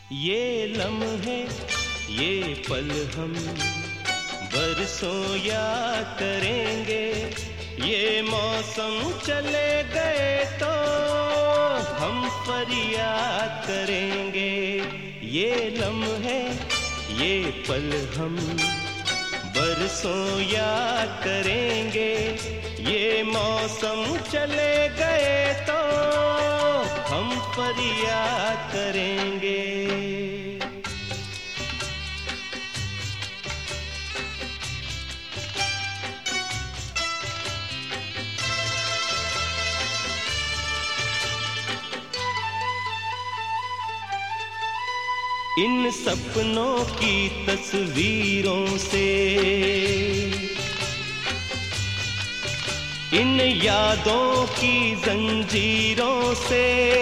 ये लम्हे ये पल हम बरसों याद करेंगे। ये मौसम चले गए तो हम फरियाद करेंगे। ये लम्हे ये पल हम बरसों याद करेंगे। ये मौसम चले गए तो हम फरियाद करेंगे। इन सपनों की तस्वीरों से, इन यादों की जंजीरों से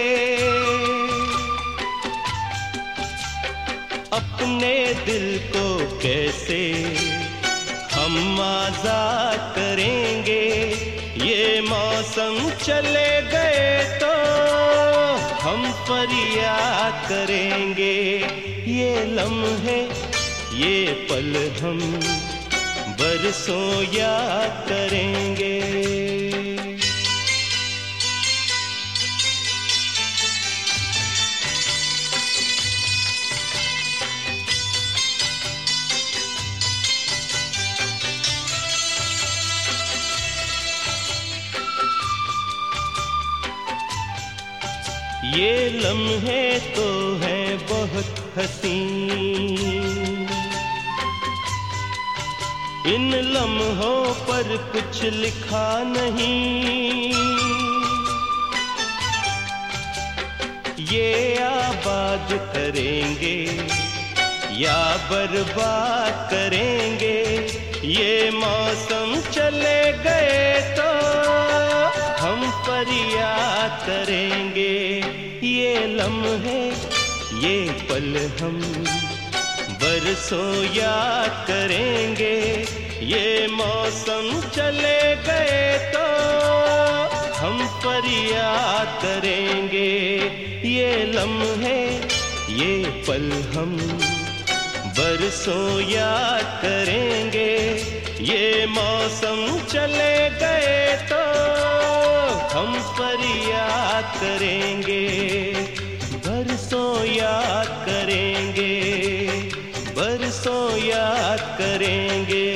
अपने दिल को कैसे हम आजाद करेंगे। ये मौसम चले गए तो हम फरियाद करेंगे। ये लम्हे ये पल हम बरसों याद करेंगे। ये लम्हे तो हैं बहुत हसीन, इन लम्हों पर कुछ लिखा नहीं। ये आबाद करेंगे या बर्बाद करेंगे। ये मौसम चले गए तो हम फरियाद करेंगे। ये लम्हे ये पल हम बरसों याद करेंगे। ये मौसम चले गए तो हम फरियाद करेंगे। ये लम्हे ये पल हम बरसों याद करेंगे। ये मौसम चले गए तो हम फरियाद करेंगे। बरसों याद करेंगे, बरसों याद करेंगे।